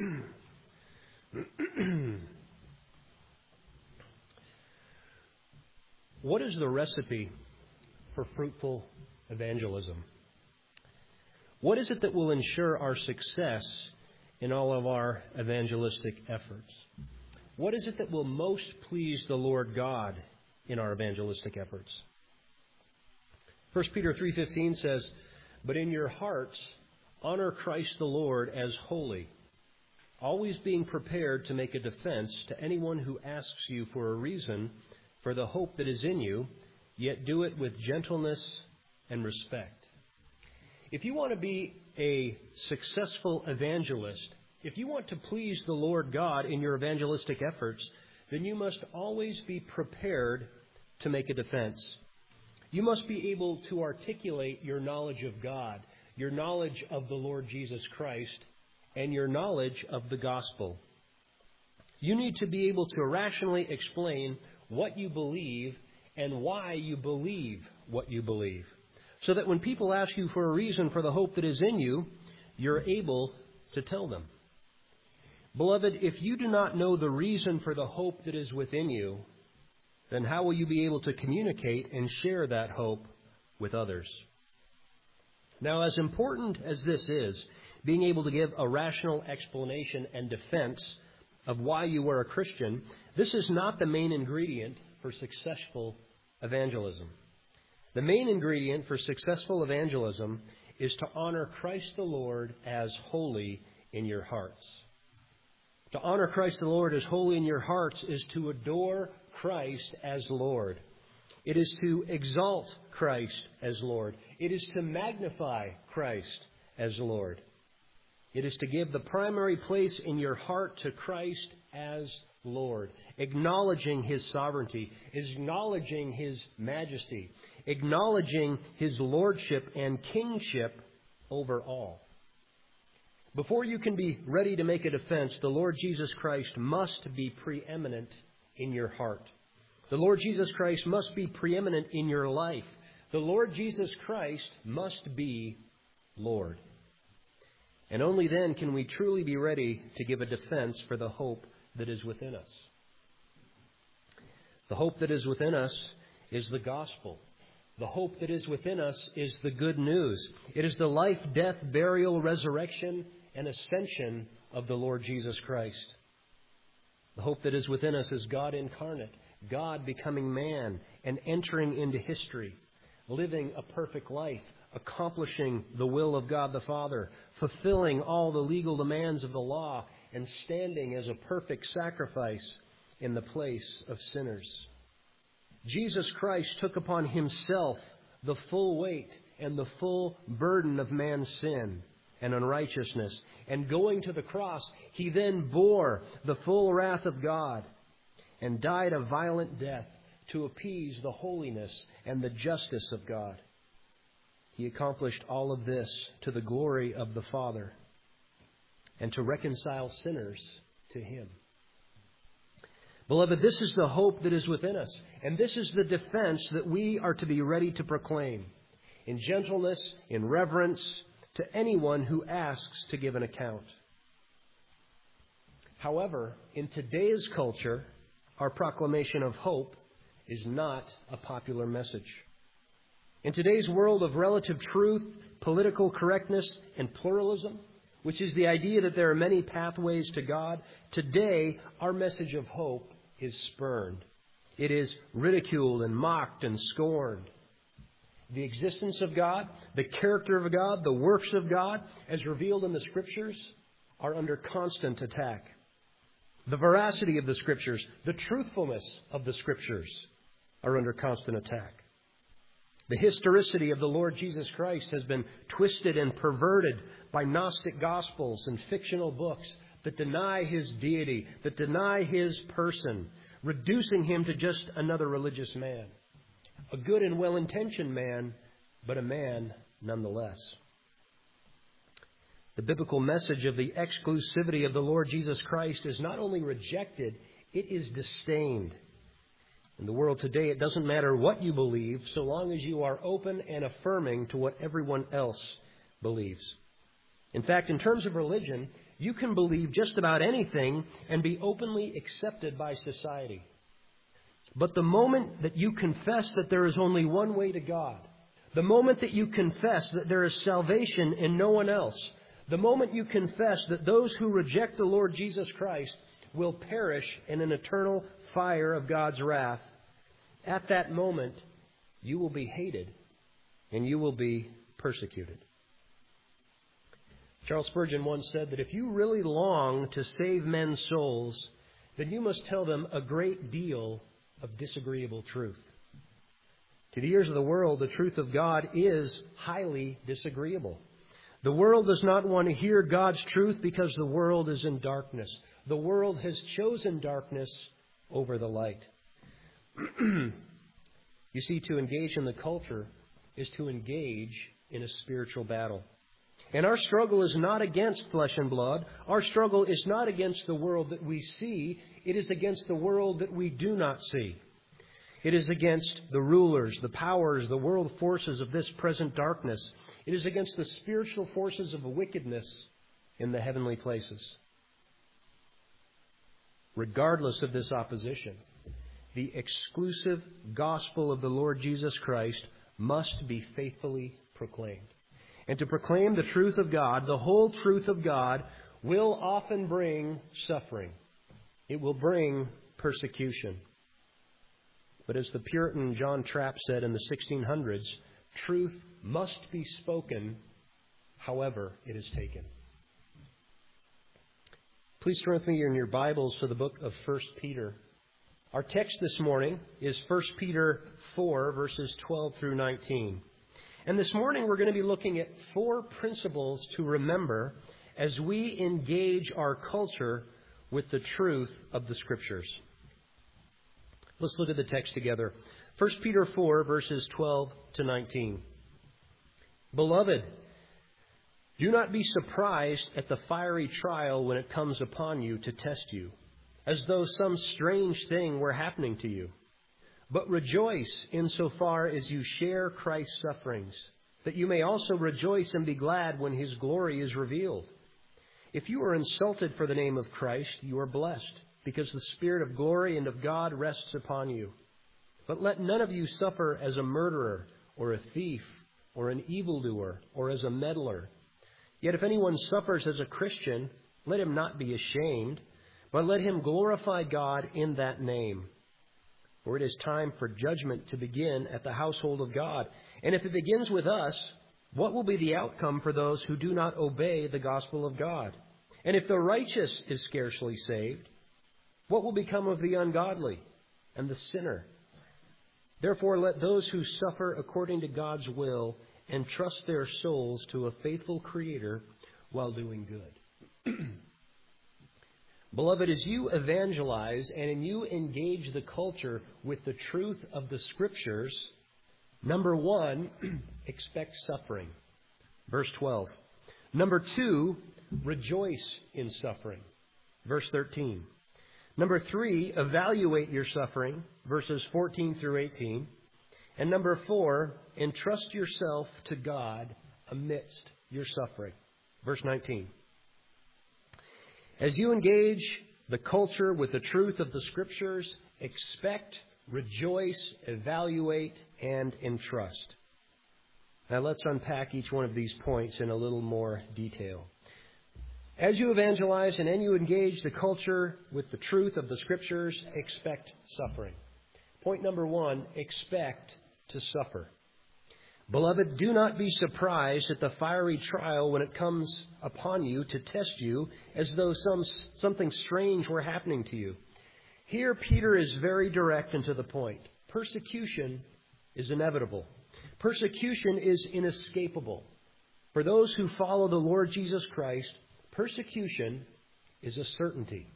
What is the recipe for fruitful evangelism? What is it that will ensure our success in all of our evangelistic efforts? What is it that will most please the Lord God in our evangelistic efforts? 1 Peter 3:15 says, "But in your hearts honor Christ the Lord as holy, always being prepared to make a defense to anyone who asks you for a reason for the hope that is in you, yet do it with gentleness and respect." If you want to be a successful evangelist, if you want to please the Lord God in your evangelistic efforts, then you must always be prepared to make a defense. You must be able to articulate your knowledge of God, your knowledge of the Lord Jesus Christ, and your knowledge of the gospel. You need to be able to rationally explain what you believe and why you believe what you believe, so that when people ask you for a reason for the hope that is in you, you're able to tell them. Beloved, if you do not know the reason for the hope that is within you, then how will you be able to communicate and share that hope with others? Now, as important as this is, being able to give a rational explanation and defense of why you are a Christian, this is not the main ingredient for successful evangelism. The main ingredient for successful evangelism is to honor Christ the Lord as holy in your hearts. To honor Christ the Lord as holy in your hearts is to adore Christ as Lord. It is to exalt Christ as Lord. It is to magnify Christ as Lord. It is to give the primary place in your heart to Christ as Lord, acknowledging His sovereignty, acknowledging His majesty, acknowledging His lordship and kingship over all. Before you can be ready to make a defense, the Lord Jesus Christ must be preeminent in your heart. The Lord Jesus Christ must be preeminent in your life. The Lord Jesus Christ must be Lord. And only then can we truly be ready to give a defense for the hope that is within us. The hope that is within us is the gospel. The hope that is within us is the good news. It is the life, death, burial, resurrection, and ascension of the Lord Jesus Christ. The hope that is within us is God incarnate, God becoming man and entering into history, living a perfect life, accomplishing the will of God the Father, fulfilling all the legal demands of the law, and standing as a perfect sacrifice in the place of sinners. Jesus Christ took upon Himself the full weight and the full burden of man's sin and unrighteousness. And going to the cross, He then bore the full wrath of God and died a violent death to appease the holiness and the justice of God. He accomplished all of this to the glory of the Father and to reconcile sinners to Him. Beloved, this is the hope that is within us, and this is the defense that we are to be ready to proclaim in gentleness, in reverence, to anyone who asks to give an account. However, in today's culture, our proclamation of hope is not a popular message. In today's world of relative truth, political correctness, and pluralism, which is the idea that there are many pathways to God, today our message of hope is spurned. It is ridiculed and mocked and scorned. The existence of God, the character of God, the works of God, as revealed in the Scriptures, are under constant attack. The veracity of the Scriptures, the truthfulness of the Scriptures are under constant attack. The historicity of the Lord Jesus Christ has been twisted and perverted by Gnostic gospels and fictional books that deny His deity, that deny His person, reducing Him to just another religious man. A good and well-intentioned man, but a man nonetheless. The biblical message of the exclusivity of the Lord Jesus Christ is not only rejected, it is disdained. In the world today, it doesn't matter what you believe, so long as you are open and affirming to what everyone else believes. In fact, in terms of religion, you can believe just about anything and be openly accepted by society. But the moment that you confess that there is only one way to God, the moment that you confess that there is salvation in no one else, the moment you confess that those who reject the Lord Jesus Christ will perish in an eternal fire of God's wrath, at that moment you will be hated and you will be persecuted. Charles Spurgeon once said that if you really long to save men's souls, then you must tell them a great deal of disagreeable truth. To the ears of the world, the truth of God is highly disagreeable. The world does not want to hear God's truth because the world is in darkness. The world has chosen darkness over the light. You see, to engage in the culture is to engage in a spiritual battle. And our struggle is not against flesh and blood. Our struggle is not against the world that we see. It is against the world that we do not see. It is against the rulers, the powers, the world forces of this present darkness. It is against the spiritual forces of wickedness in the heavenly places. Regardless of this opposition, the exclusive gospel of the Lord Jesus Christ must be faithfully proclaimed. And to proclaim the truth of God, the whole truth of God, will often bring suffering. It will bring persecution. But as the Puritan John Trapp said in the 1600s, truth must be spoken, however it is taken. Please turn with me in your Bibles to the book of 1 Peter. Our text this morning is 1 Peter 4, verses 12 through 19. And this morning we're going to be looking at 4 principles to remember as we engage our culture with the truth of the Scriptures. Let's look at the text together. 1 Peter 4, verses 12 to 19. Beloved, do not be surprised at the fiery trial when it comes upon you to test you, as though some strange thing were happening to you. But rejoice insofar as you share Christ's sufferings, that you may also rejoice and be glad when His glory is revealed. If you are insulted for the name of Christ, you are blessed, because the Spirit of glory and of God rests upon you. But let none of you suffer as a murderer, or a thief, or an evildoer, or as a meddler. Yet if anyone suffers as a Christian, let him not be ashamed, but let him glorify God in that name. For it is time for judgment to begin at the household of God. And if it begins with us, what will be the outcome for those who do not obey the gospel of God? And if the righteous is scarcely saved, what will become of the ungodly and the sinner? Therefore, let those who suffer according to God's will entrust their souls to a faithful Creator while doing good. Beloved, as you evangelize and you engage the culture with the truth of the Scriptures, number 1, expect suffering. Verse 12. Number 2, rejoice in suffering. Verse 13. Number 3, evaluate your suffering. Verses 14 through 18. And number 4, entrust yourself to God amidst your suffering. Verse 19. As you engage the culture with the truth of the Scriptures, expect, rejoice, evaluate, and entrust. Now let's unpack each one of these points in a little more detail. As you evangelize and you engage the culture with the truth of the Scriptures, expect suffering. Point number 1, expect to suffer. Beloved, do not be surprised at the fiery trial when it comes upon you to test you as though something strange were happening to you. Here, Peter is very direct and to the point. Persecution is inevitable. Persecution is inescapable. For those who follow the Lord Jesus Christ, persecution is a certainty.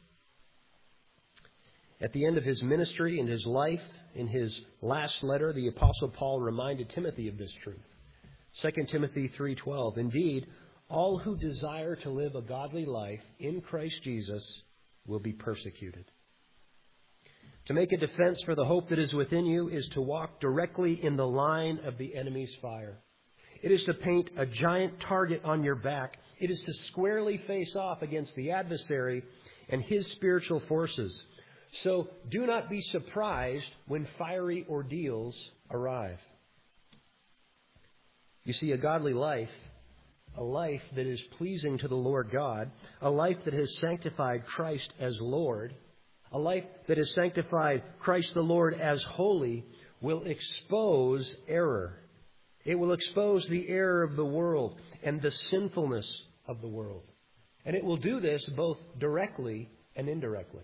At the end of his ministry and his life, in his last letter, the Apostle Paul reminded Timothy of this truth. 2 Timothy 3:12, indeed, all who desire to live a godly life in Christ Jesus will be persecuted. To make a defense for the hope that is within you is to walk directly in the line of the enemy's fire. It is to paint a giant target on your back. It is to squarely face off against the adversary and his spiritual forces. So do not be surprised when fiery ordeals arrive. You see, a godly life, a life that is pleasing to the Lord God, a life that has sanctified Christ as Lord, a life that has sanctified Christ the Lord as holy, will expose error. It will expose the error of the world and the sinfulness of the world. And it will do this both directly and indirectly.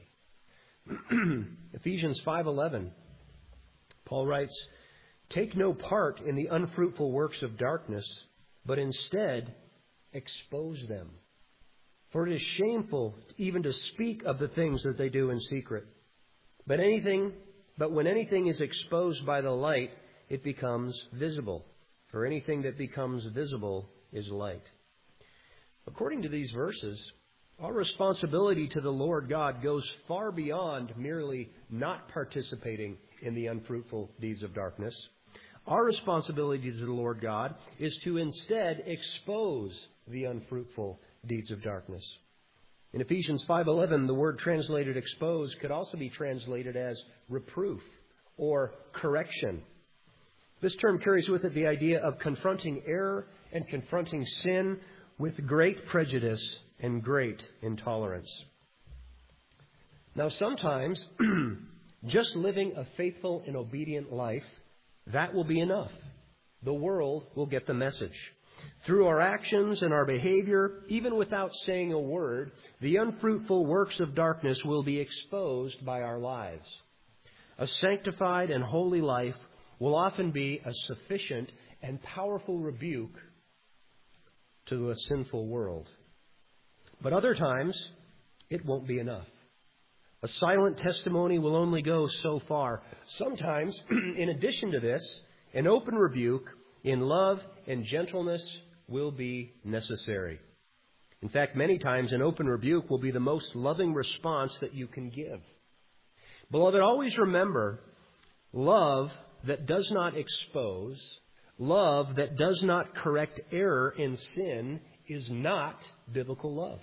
Ephesians 5:11, Paul writes, "Take no part in the unfruitful works of darkness, but instead expose them. For it is shameful even to speak of the things that they do in secret. But when anything is exposed by the light, it becomes visible. For anything that becomes visible is light." According to these verses, our responsibility to the Lord God goes far beyond merely not participating in the unfruitful deeds of darkness. Our responsibility to the Lord God is to instead expose the unfruitful deeds of darkness. In Ephesians 5:11, the word translated expose could also be translated as reproof or correction. This term carries with it the idea of confronting error and confronting sin with great prejudice and great intolerance. Now, sometimes just living a faithful and obedient life, that will be enough. The world will get the message. Through our actions and our behavior, even without saying a word, the unfruitful works of darkness will be exposed by our lives. A sanctified and holy life will often be a sufficient and powerful rebuke to a sinful world. But other times, it won't be enough. A silent testimony will only go so far. Sometimes, in addition to this, an open rebuke in love and gentleness will be necessary. In fact, many times an open rebuke will be the most loving response that you can give. Beloved, always remember, love that does not expose, love that does not correct error in sin is not biblical love.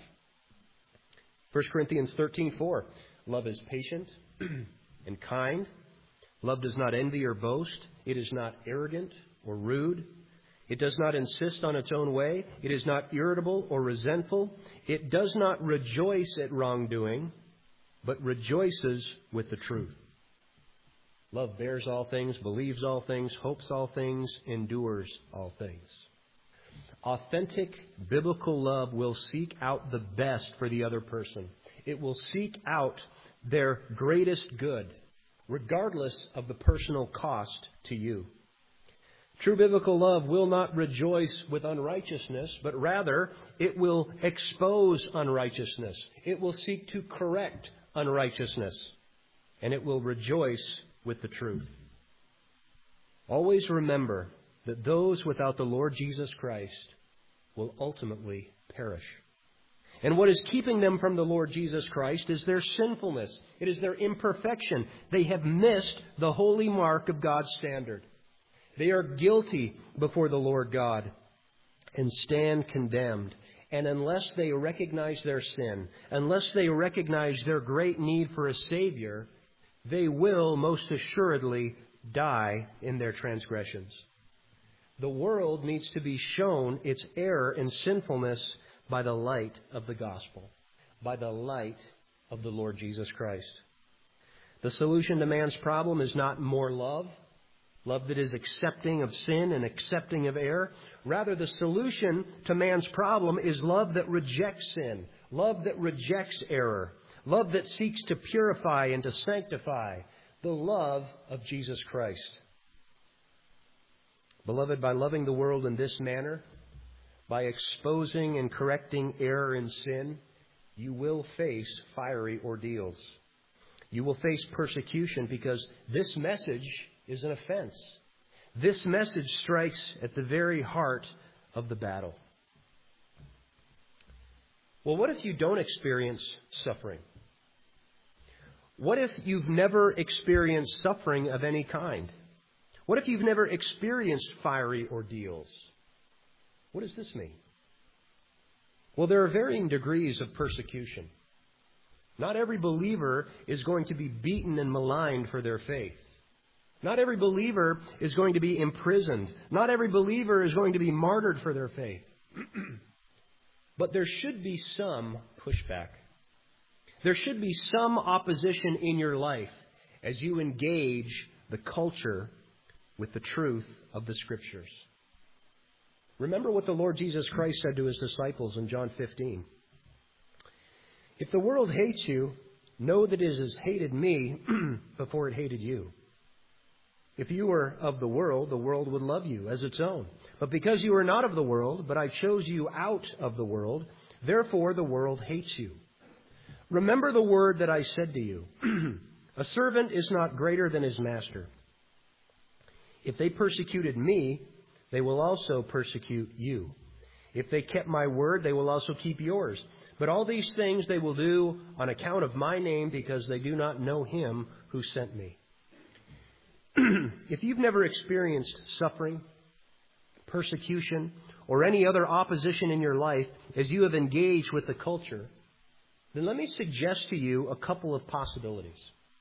1 Corinthians 13:4, love is patient and kind. Love does not envy or boast. It is not arrogant or rude. It does not insist on its own way. It is not irritable or resentful. It does not rejoice at wrongdoing, but rejoices with the truth. Love bears all things, believes all things, hopes all things, endures all things. Authentic biblical love will seek out the best for the other person. It will seek out their greatest good, regardless of the personal cost to you. True biblical love will not rejoice with unrighteousness, but rather it will expose unrighteousness. It will seek to correct unrighteousness, and it will rejoice with the truth. Always remember that those without the Lord Jesus Christ will ultimately perish. And what is keeping them from the Lord Jesus Christ is their sinfulness. It is their imperfection. They have missed the holy mark of God's standard. They are guilty before the Lord God and stand condemned. And unless they recognize their sin, unless they recognize their great need for a Savior, they will most assuredly die in their transgressions. The world needs to be shown its error and sinfulness by the light of the gospel, by the light of the Lord Jesus Christ. The solution to man's problem is not more love, love that is accepting of sin and accepting of error. Rather, the solution to man's problem is love that rejects sin, love that rejects error, love that seeks to purify and to sanctify, the love of Jesus Christ. Beloved, by loving the world in this manner, by exposing and correcting error and sin, you will face fiery ordeals. You will face persecution because this message is an offense. This message strikes at the very heart of the battle. Well, what if you don't experience suffering? What if you've never experienced suffering of any kind? What if you've never experienced fiery ordeals? What does this mean? Well, there are varying degrees of persecution. Not every believer is going to be beaten and maligned for their faith. Not every believer is going to be imprisoned. Not every believer is going to be martyred for their faith. But there should be some pushback. There should be some opposition in your life as you engage the culture with the truth of the Scriptures. Remember what the Lord Jesus Christ said to His disciples in John 15. If the world hates you, know that it has hated me before it hated you. If you were of the world would love you as its own. But because you are not of the world, but I chose you out of the world, therefore the world hates you. Remember the word that I said to you. A servant is not greater than his master. If they persecuted me, they will also persecute you. If they kept my word, they will also keep yours. But all these things they will do on account of my name, because they do not know Him who sent me. If you've never experienced suffering, persecution, or any other opposition in your life as you have engaged with the culture, then let me suggest to you a couple of possibilities.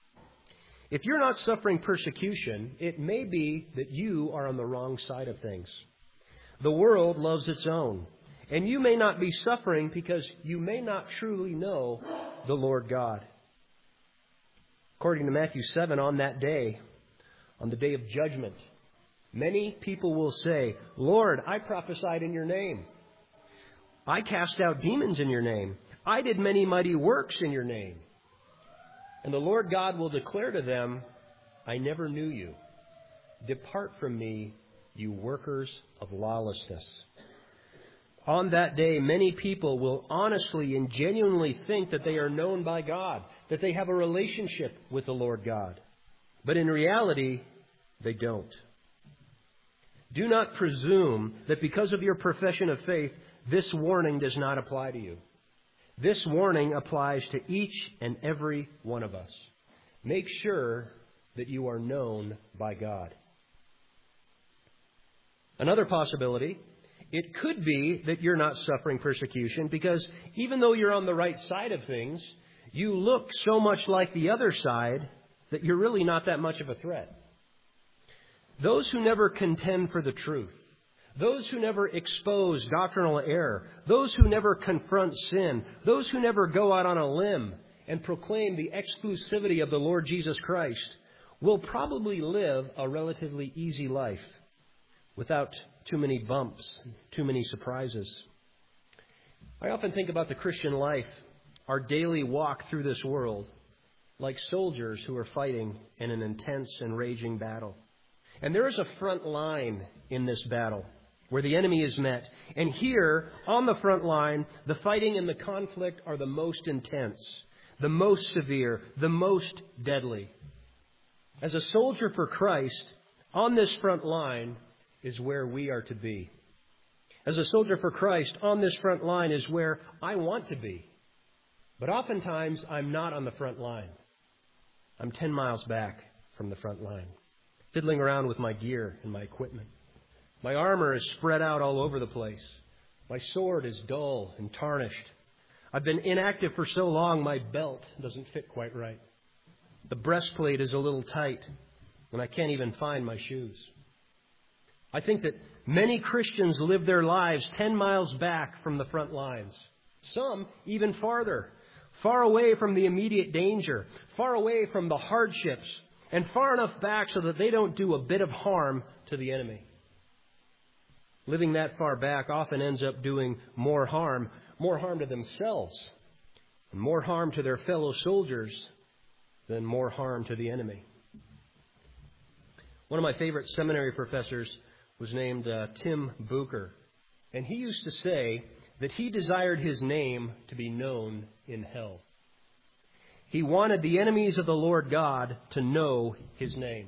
If you're not suffering persecution, it may be that you are on the wrong side of things. The world loves its own, and you may not be suffering because you may not truly know the Lord God. According to Matthew 7, on that day, on the day of judgment, many people will say, Lord, I prophesied in your name. I cast out demons in your name. I did many mighty works in your name. And the Lord God will declare to them, I never knew you. Depart from me, you workers of lawlessness. On that day, many people will honestly and genuinely think that they are known by God, that they have a relationship with the Lord God. But in reality, they don't. Do not presume that because of your profession of faith, this warning does not apply to you. This warning applies to each and every one of us. Make sure that you are known by God. Another possibility, it could be that you're not suffering persecution because even though you're on the right side of things, you look so much like the other side that you're really not that much of a threat. Those who never contend for the truth, those who never expose doctrinal error, those who never confront sin, those who never go out on a limb and proclaim the exclusivity of the Lord Jesus Christ will probably live a relatively easy life without too many bumps, too many surprises. I often think about the Christian life, our daily walk through this world, like soldiers who are fighting in an intense and raging battle. And there is a front line in this battle where the enemy is met. And here, on the front line, the fighting and the conflict are the most intense, the most severe, the most deadly. As a soldier for Christ, on this front line is where we are to be. As a soldier for Christ, on this front line is where I want to be. But oftentimes, I'm not on the front line. I'm 10 miles back from the front line, fiddling around with my gear and my equipment. My armor is spread out all over the place. My sword is dull and tarnished. I've been inactive for so long, my belt doesn't fit quite right. The breastplate is a little tight, and I can't even find my shoes. I think that many Christians live their lives 10 miles back from the front lines. Some even farther, far away from the immediate danger, far away from the hardships, and far enough back so that they don't do a bit of harm to the enemy. Living that far back often ends up doing more harm to themselves, and more harm to their fellow soldiers than more harm to the enemy. One of my favorite seminary professors was named Tim Bucher, and he used to say that he desired his name to be known in hell. He wanted the enemies of the Lord God to know His name.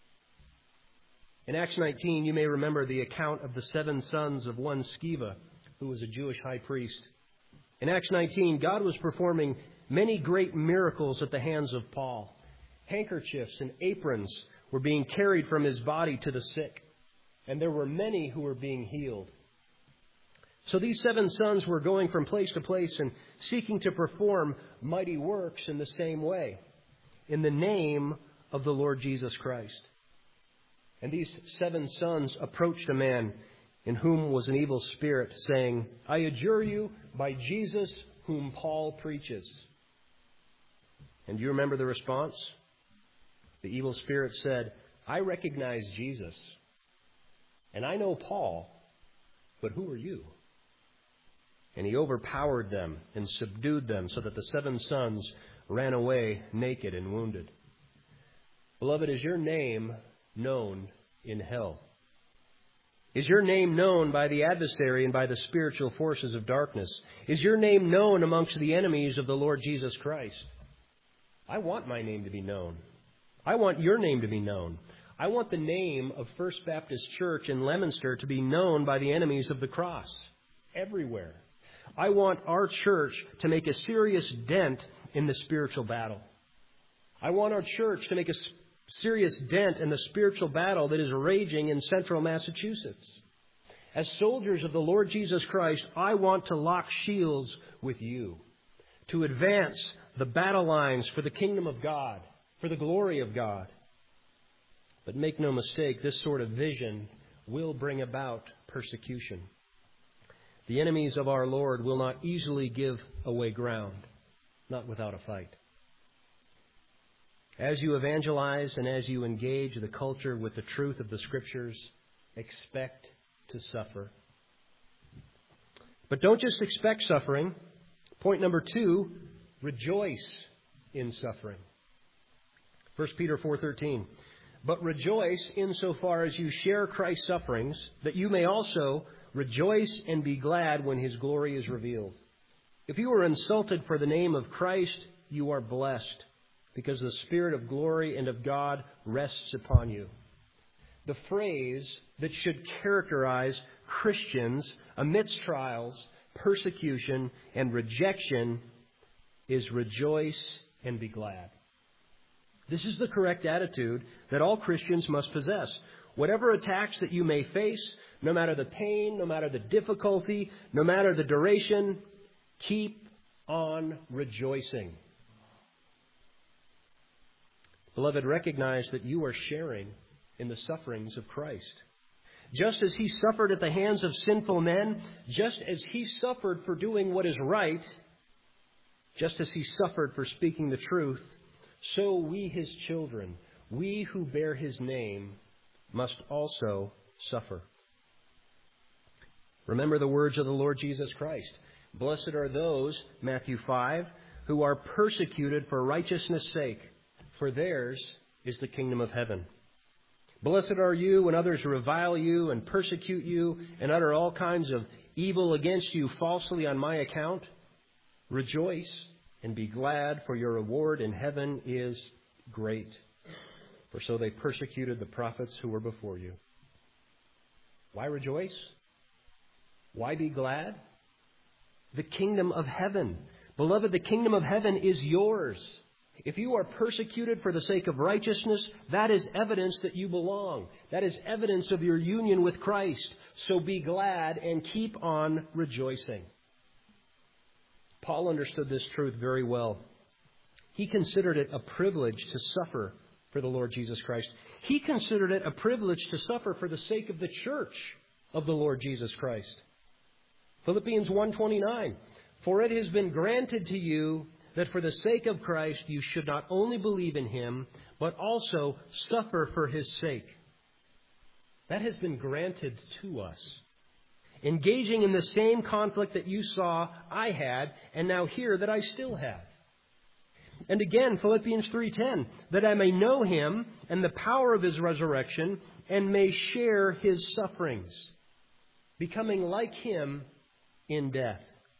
In Acts 19, you may remember the account of the 7 sons of one Sceva, who was a Jewish high priest. In Acts 19, God was performing many great miracles at the hands of Paul. Handkerchiefs and aprons were being carried from his body to the sick, and there were many who were being healed. So these 7 sons were going from place to place and seeking to perform mighty works in the same way, in the name of the Lord Jesus Christ. And these 7 sons approached a man in whom was an evil spirit, saying, "I adjure you by Jesus whom Paul preaches." And do you remember the response? The evil spirit said, "I recognize Jesus, and I know Paul, but who are you?" And he overpowered them and subdued them, so that the 7 sons ran away naked and wounded. Beloved, is your name known in hell? Is your name known by the adversary and by the spiritual forces of darkness? Is your name known amongst the enemies of the Lord Jesus Christ? I want my name to be known. I want your name to be known. I want the name of First Baptist Church in Leominster to be known by the enemies of the cross everywhere. I want our church to make a serious dent in the spiritual battle. I want our church to make a serious dent in the spiritual battle that is raging in central Massachusetts. As soldiers of the Lord Jesus Christ, I want to lock shields with you, to advance the battle lines for the kingdom of God, for the glory of God. But make no mistake, this sort of vision will bring about persecution. The enemies of our Lord will not easily give away ground, not without a fight. As you evangelize and as you engage the culture with the truth of the Scriptures, expect to suffer. But don't just expect suffering. Point number 2, rejoice in suffering. 1 Peter 4:13. But rejoice insofar as you share Christ's sufferings, that you may also rejoice and be glad when His glory is revealed. If you are insulted for the name of Christ, you are blessed, because the Spirit of glory and of God rests upon you. The phrase that should characterize Christians amidst trials, persecution, and rejection is rejoice and be glad. This is the correct attitude that all Christians must possess. Whatever attacks that you may face, no matter the pain, no matter the difficulty, no matter the duration, keep on rejoicing. Beloved, recognize that you are sharing in the sufferings of Christ. Just as He suffered at the hands of sinful men, just as He suffered for doing what is right, just as He suffered for speaking the truth, so we, His children, we who bear His name, must also suffer. Remember the words of the Lord Jesus Christ. Blessed are those, Matthew 5, who are persecuted for righteousness' sake, for theirs is the kingdom of heaven. Blessed are you when others revile you and persecute you and utter all kinds of evil against you falsely on my account. Rejoice and be glad, for your reward in heaven is great. For so they persecuted the prophets who were before you. Why rejoice? Why be glad? The kingdom of heaven. Beloved, the kingdom of heaven is yours. If you are persecuted for the sake of righteousness, that is evidence that you belong. That is evidence of your union with Christ. So be glad and keep on rejoicing. Paul understood this truth very well. He considered it a privilege to suffer for the Lord Jesus Christ. He considered it a privilege to suffer for the sake of the church of the Lord Jesus Christ. Philippians 1:29, for it has been granted to you that for the sake of Christ you should not only believe in Him, but also suffer for His sake. That has been granted to us. Engaging in the same conflict that you saw I had, and now hear that I still have. And again, Philippians 3:10, that I may know Him and the power of His resurrection, and may share His sufferings, becoming like Him in death.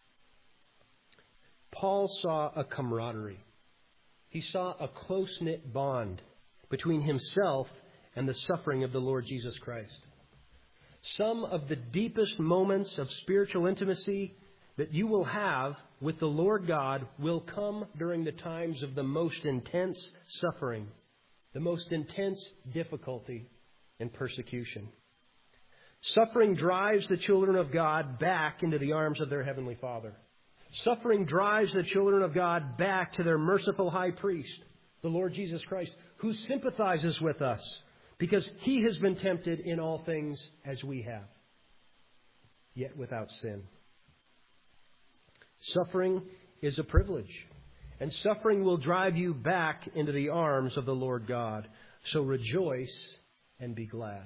Paul saw a camaraderie. He saw a close-knit bond between himself and the suffering of the Lord Jesus Christ. Some of the deepest moments of spiritual intimacy that you will have with the Lord God will come during the times of the most intense suffering, the most intense difficulty and persecution. Suffering drives the children of God back into the arms of their Heavenly Father. Suffering drives the children of God back to their merciful high priest, the Lord Jesus Christ, who sympathizes with us because He has been tempted in all things as we have, yet without sin. Suffering is a privilege, and suffering will drive you back into the arms of the Lord God. So rejoice and be glad.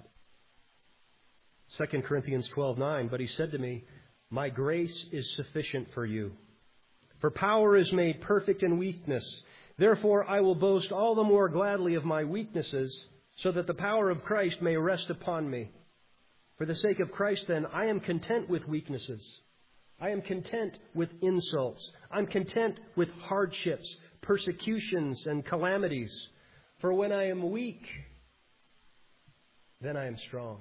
2 Corinthians 12:9, but He said to me, my grace is sufficient for you, for power is made perfect in weakness. Therefore I will boast all the more gladly of my weaknesses, so that the power of Christ may rest upon me. For the sake of Christ, then, I am content with weaknesses. I am content with insults. I'm content with hardships, persecutions, and calamities. For when I am weak, then I am strong.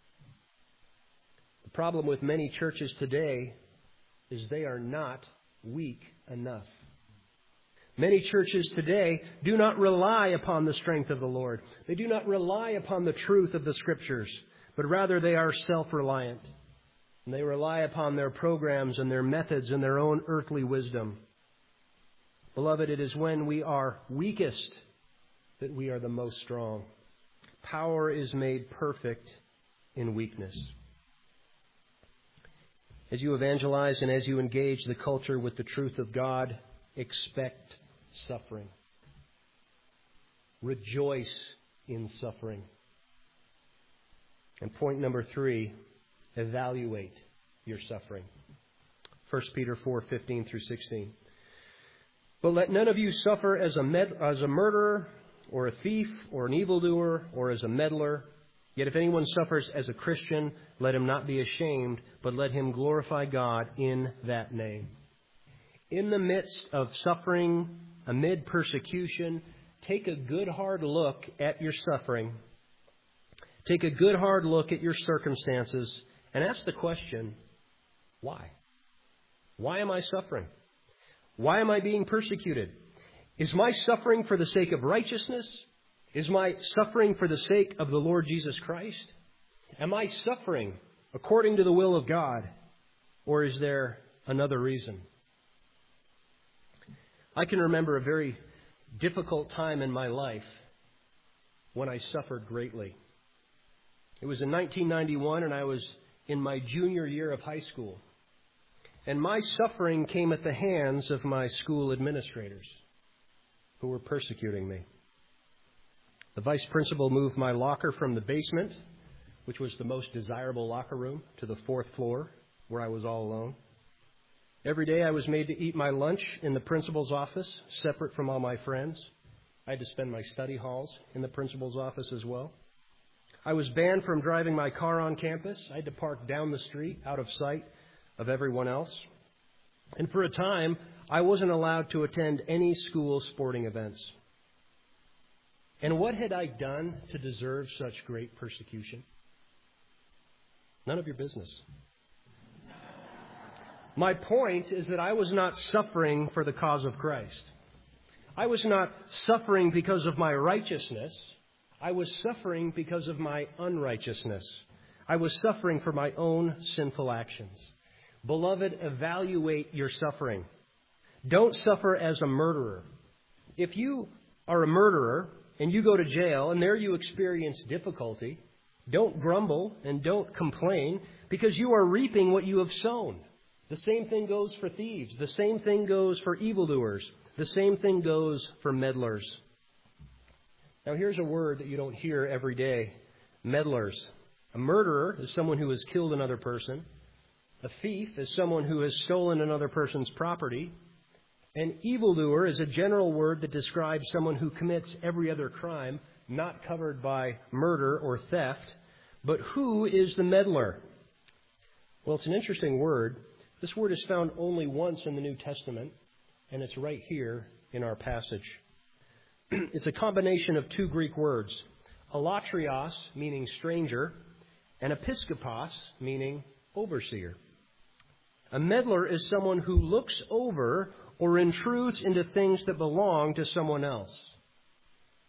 The problem with many churches today is they are not weak enough. Many churches today do not rely upon the strength of the Lord. They do not rely upon the truth of the Scriptures, but rather they are self-reliant. And they rely upon their programs and their methods and their own earthly wisdom. Beloved, it is when we are weakest that we are the most strong. Power is made perfect in weakness. As you evangelize and as you engage the culture with the truth of God, expect suffering. Rejoice in suffering. And point number 3, evaluate your suffering. 1 Peter 4:15 through 16. But let none of you suffer as a murderer, or a thief, or an evildoer, or as a meddler. Yet if anyone suffers as a Christian, let him not be ashamed, but let him glorify God in that name. In the midst of suffering, amid persecution, take a good hard look at your suffering. Take a good hard look at your circumstances and ask the question, why? Why am I suffering? Why am I being persecuted? Is my suffering for the sake of righteousness? Is my suffering for the sake of the Lord Jesus Christ? Am I suffering according to the will of God? Or is there another reason? I can remember a very difficult time in my life when I suffered greatly. It was in 1991, and I was in my junior year of high school. And my suffering came at the hands of my school administrators, who were persecuting me. The vice principal moved my locker from the basement, which was the most desirable locker room, to the 4th floor, where I was all alone. Every day I was made to eat my lunch in the principal's office, separate from all my friends. I had to spend my study halls in the principal's office as well. I was banned from driving my car on campus. I had to park down the street, out of sight of everyone else. And for a time, I wasn't allowed to attend any school sporting events. And what had I done to deserve such great persecution? None of your business. My point is that I was not suffering for the cause of Christ. I was not suffering because of my righteousness. I was suffering because of my unrighteousness. I was suffering for my own sinful actions. Beloved, evaluate your suffering. Don't suffer as a murderer. If you are a murderer and you go to jail and there you experience difficulty, don't grumble and don't complain, because you are reaping what you have sown. The same thing goes for thieves. The same thing goes for evildoers. The same thing goes for meddlers. Now here's a word that you don't hear every day. Meddlers. A murderer is someone who has killed another person. A thief is someone who has stolen another person's property. An evildoer is a general word that describes someone who commits every other crime not covered by murder or theft. But who is the meddler? Well, it's an interesting word. This word is found only once in the New Testament, and it's right here in our passage. It's a combination of 2 Greek words, alatrios, meaning stranger, and episkopos, meaning overseer. A meddler is someone who looks over or intrudes into things that belong to someone else.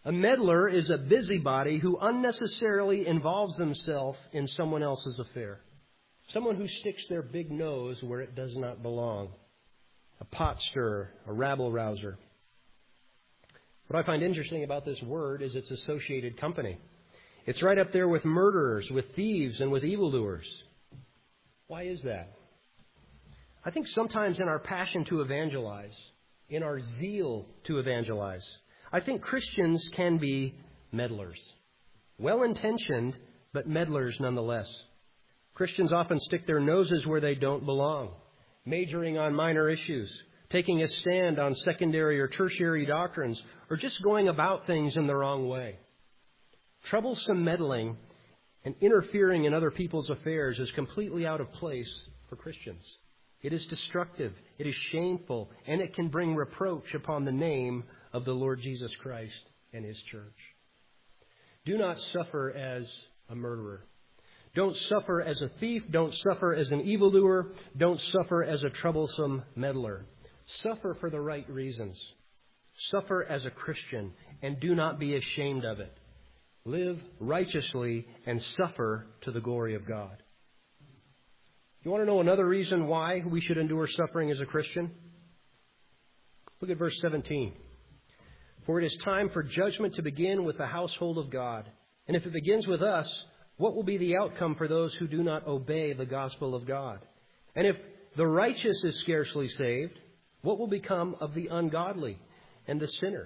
A meddler is a busybody who unnecessarily involves themselves in someone else's affair. Someone who sticks their big nose where it does not belong. A pot stirrer, a rabble-rouser. What I find interesting about this word is its associated company. It's right up there with murderers, with thieves, and with evildoers. Why is that? I think sometimes in our passion to evangelize, in our zeal to evangelize, I think Christians can be meddlers. Well-intentioned, but meddlers nonetheless. Christians often stick their noses where they don't belong, majoring on minor issues, taking a stand on secondary or tertiary doctrines, or just going about things in the wrong way. Troublesome meddling and interfering in other people's affairs is completely out of place for Christians. It is destructive, it is shameful, and it can bring reproach upon the name of the Lord Jesus Christ and His church. Do not suffer as a murderer. Don't suffer as a thief. Don't suffer as an evildoer. Don't suffer as a troublesome meddler. Suffer for the right reasons. Suffer as a Christian, and do not be ashamed of it. Live righteously and suffer to the glory of God. You want to know another reason why we should endure suffering as a Christian? Look at verse 17. For it is time for judgment to begin with the household of God. And if it begins with us, what will be the outcome for those who do not obey the gospel of God? And if the righteous is scarcely saved, what will become of the ungodly and the sinner?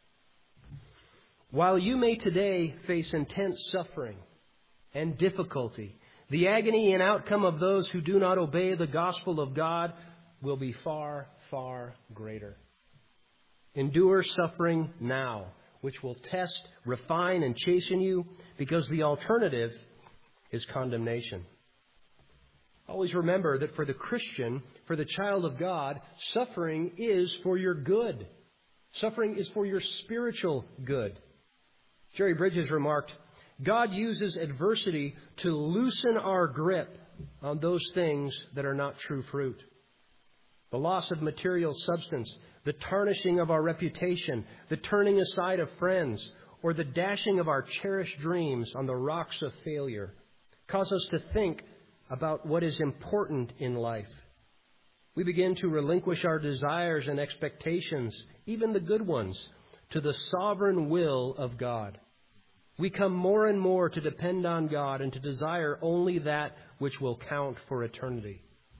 While you may today face intense suffering and difficulty, the agony and outcome of those who do not obey the gospel of God will be far, far greater. Endure suffering now, which will test, refine, and chasten you, because the alternative is condemnation. Always remember that for the Christian, for the child of God, suffering is for your good. Suffering is for your spiritual good. Jerry Bridges remarked, God uses adversity to loosen our grip on those things that are not true fruit. The loss of material substance, the tarnishing of our reputation, the turning aside of friends, or the dashing of our cherished dreams on the rocks of failure cause us to think about what is important in life. We begin to relinquish our desires and expectations, even the good ones, to the sovereign will of God. We come more and more to depend on God and to desire only that which will count for eternity.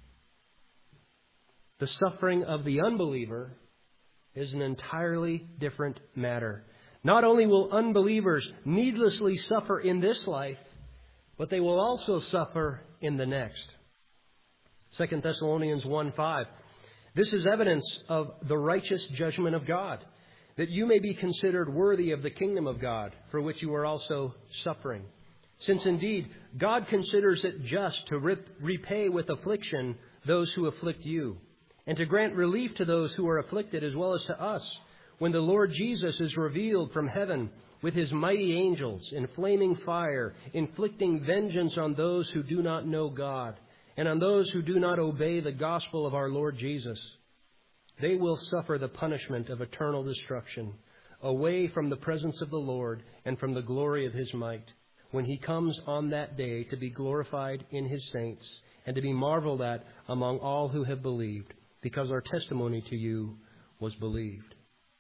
The suffering of the unbeliever is an entirely different matter. Not only will unbelievers needlessly suffer in this life, but they will also suffer in the next. 2 Thessalonians 1:5. This is evidence of the righteous judgment of God, that you may be considered worthy of the kingdom of God, for which you are also suffering. Since indeed God considers it just to repay with affliction those who afflict you, and to grant relief to those who are afflicted as well as to us, when the Lord Jesus is revealed from heaven with His mighty angels in flaming fire, inflicting vengeance on those who do not know God, and on those who do not obey the gospel of our Lord Jesus. They will suffer the punishment of eternal destruction, away from the presence of the Lord and from the glory of His might, when He comes on that day to be glorified in His saints and to be marveled at among all who have believed, because our testimony to you was believed.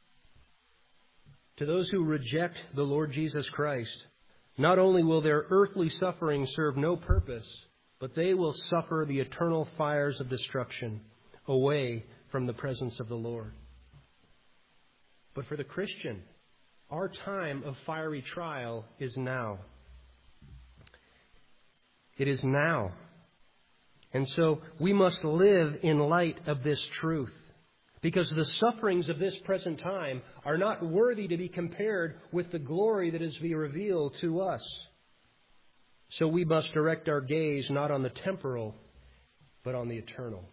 To those who reject the Lord Jesus Christ, not only will their earthly suffering serve no purpose, but they will suffer the eternal fires of destruction away from the presence of the Lord. But for the Christian, our time of fiery trial is now. It is now. And so we must live in light of this truth, because the sufferings of this present time are not worthy to be compared with the glory that is to be revealed to us. So we must direct our gaze not on the temporal, but on the eternal.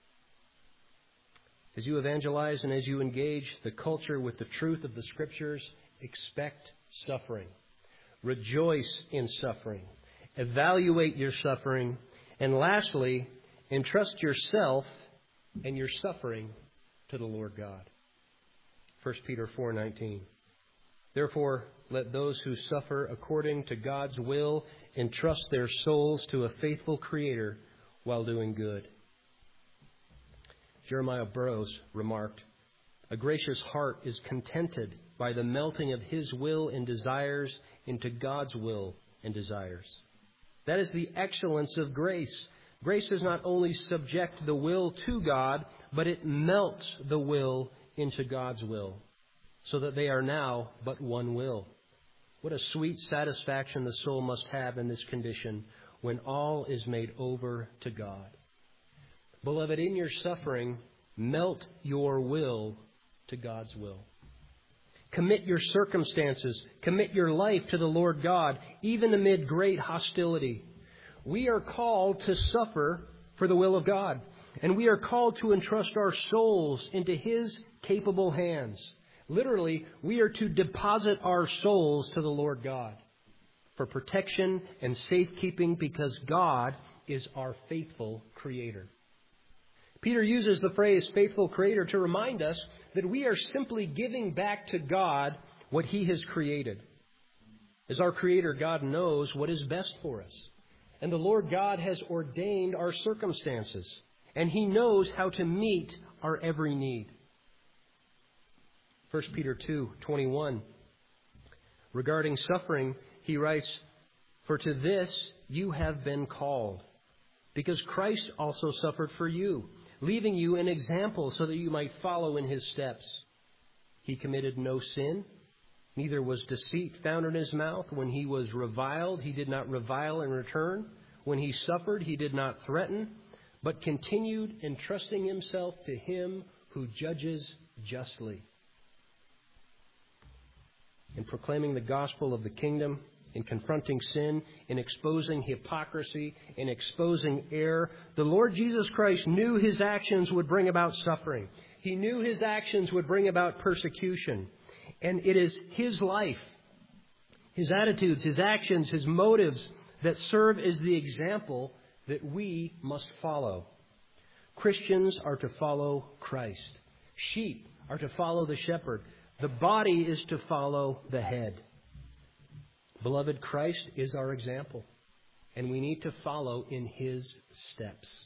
As you evangelize and as you engage the culture with the truth of the Scriptures, expect suffering. Rejoice in suffering. Evaluate your suffering. And lastly, entrust yourself and your suffering to the Lord God. 1 Peter 4:19. Therefore, let those who suffer according to God's will entrust their souls to a faithful Creator while doing good. Jeremiah Burroughs remarked, "A gracious heart is contented by the melting of His will and desires into God's will and desires." That is the excellence of grace. Grace does not only subject the will to God, but it melts the will into God's will, so that they are now but one will. What a sweet satisfaction the soul must have in this condition when all is made over to God. Beloved, in your suffering, melt your will to God's will. Commit your circumstances, commit your life to the Lord God, even amid great hostility. We are called to suffer for the will of God, and we are called to entrust our souls into His capable hands. Literally, we are to deposit our souls to the Lord God for protection and safekeeping because God is our faithful Creator. Peter uses the phrase faithful Creator to remind us that we are simply giving back to God what He has created. As our Creator, God knows what is best for us. And the Lord God has ordained our circumstances, and He knows how to meet our every need. 1 Peter 2:21. Regarding suffering, he writes, "For to this you have been called, because Christ also suffered for you, leaving you an example so that you might follow in His steps. He committed no sin, neither was deceit found in His mouth. When He was reviled, He did not revile in return. When He suffered, He did not threaten, but continued entrusting Himself to Him who judges justly." In proclaiming the gospel of the kingdom, in confronting sin, in exposing hypocrisy, in exposing error, the Lord Jesus Christ knew His actions would bring about suffering. He knew His actions would bring about persecution. And it is His life, His attitudes, His actions, His motives that serve as the example that we must follow. Christians are to follow Christ. Sheep are to follow the shepherd. The body is to follow the head. Beloved, Christ is our example, and we need to follow in His steps.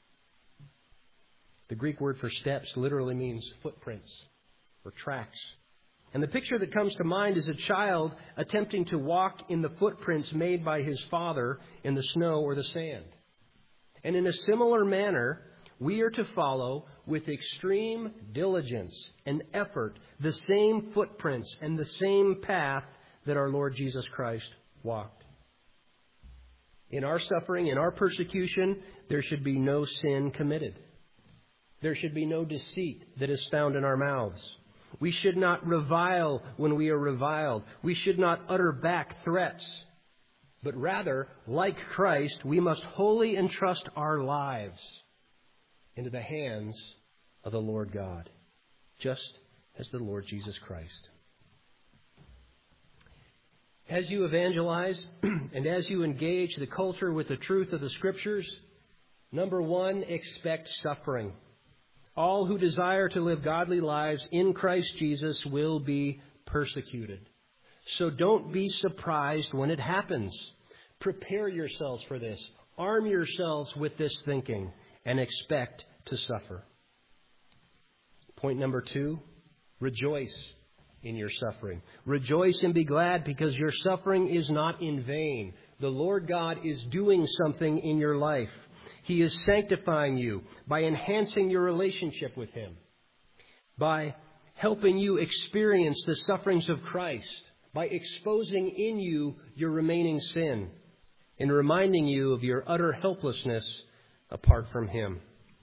The Greek word for steps literally means footprints or tracks. And the picture that comes to mind is a child attempting to walk in the footprints made by his father in the snow or the sand. And in a similar manner, we are to follow with extreme diligence and effort the same footprints and the same path that our Lord Jesus Christ walked. In our suffering, in our persecution, there should be no sin committed. There should be no deceit that is found in our mouths. We should not revile when we are reviled. We should not utter back threats. But rather, like Christ, we must wholly entrust our lives into the hands of the Lord God, just as the Lord Jesus Christ. As you evangelize and as you engage the culture with the truth of the Scriptures, number one, expect suffering. All who desire to live godly lives in Christ Jesus will be persecuted. So don't be surprised when it happens. Prepare yourselves for this. Arm yourselves with this thinking and expect to suffer. Point number two, rejoice in your suffering. Rejoice and be glad because your suffering is not in vain. The Lord God is doing something in your life. He is sanctifying you by enhancing your relationship with Him, by helping you experience the sufferings of Christ, by exposing in you your remaining sin, and reminding you of your utter helplessness apart from Him.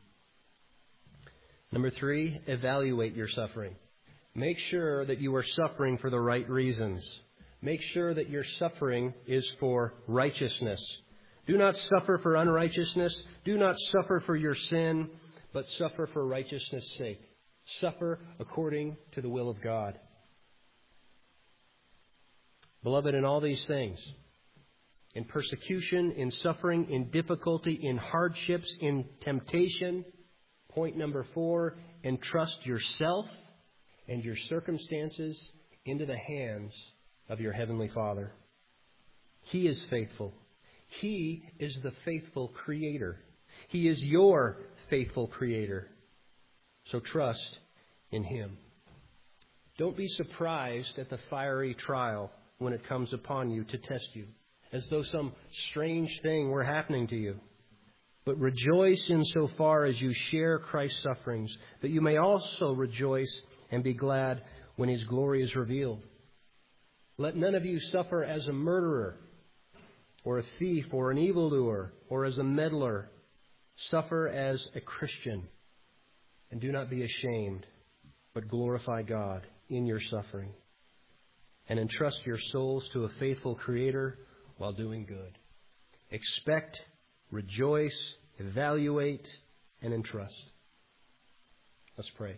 Number three, evaluate your suffering. Make sure that you are suffering for the right reasons. Make sure that your suffering is for righteousness. Do not suffer for unrighteousness. Do not suffer for your sin, but suffer for righteousness' sake. Suffer according to the will of God. Beloved, in all these things, in persecution, in suffering, in difficulty, in hardships, in temptation, point number four, entrust yourself and your circumstances into the hands of your Heavenly Father. He is faithful. He is the faithful Creator. He is your faithful Creator. So trust in Him. Don't be surprised at the fiery trial when it comes upon you to test you, as though some strange thing were happening to you. But rejoice insofar as you share Christ's sufferings, that you may also rejoice and be glad when His glory is revealed. Let none of you suffer as a murderer, or a thief, or an evildoer, or as a meddler. Suffer as a Christian, and do not be ashamed, but glorify God in your suffering, and entrust your souls to a faithful Creator while doing good. Expect, rejoice, evaluate, and entrust. Let's pray.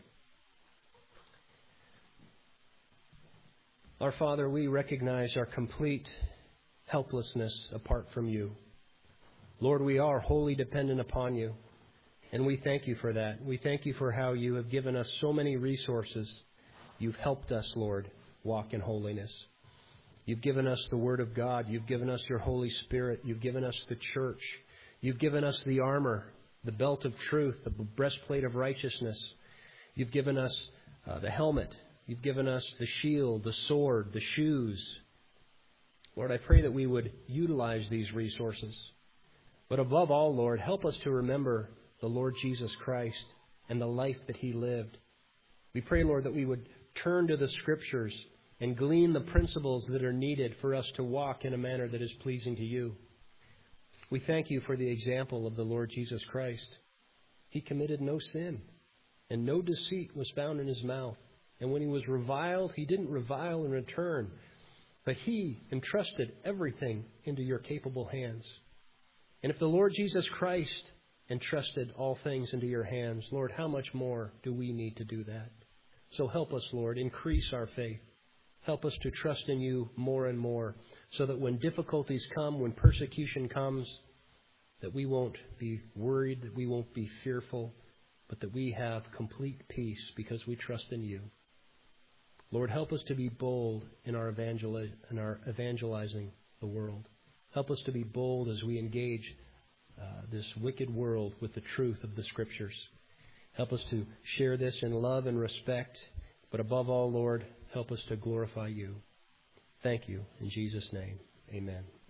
Our Father, we recognize our complete helplessness apart from you. Lord, we are wholly dependent upon you, and we thank you for that. We thank you for how you have given us so many resources. You've helped us, Lord, walk in holiness. You've given us the Word of God. You've given us your Holy Spirit. You've given us the church. You've given us the armor, the belt of truth, the breastplate of righteousness. You've given us the helmet. You've given us the shield, the sword, the shoes. Lord, I pray that we would utilize these resources. But above all, Lord, help us to remember the Lord Jesus Christ and the life that He lived. We pray, Lord, that we would turn to the Scriptures and glean the principles that are needed for us to walk in a manner that is pleasing to you. We thank you for the example of the Lord Jesus Christ. He committed no sin, and no deceit was found in His mouth. And when He was reviled, He didn't revile in return, but He entrusted everything into your capable hands. And if the Lord Jesus Christ entrusted all things into your hands, Lord, how much more do we need to do that? So help us, Lord, increase our faith. Help us to trust in you more and more, so that when difficulties come, when persecution comes, that we won't be worried, that we won't be fearful, but that we have complete peace because we trust in you. Lord, help us to be bold in our evangelizing the world. Help us to be bold as we engage this wicked world with the truth of the Scriptures. Help us to share this in love and respect, but above all, Lord, help us to glorify you. Thank you. In Jesus' name, amen.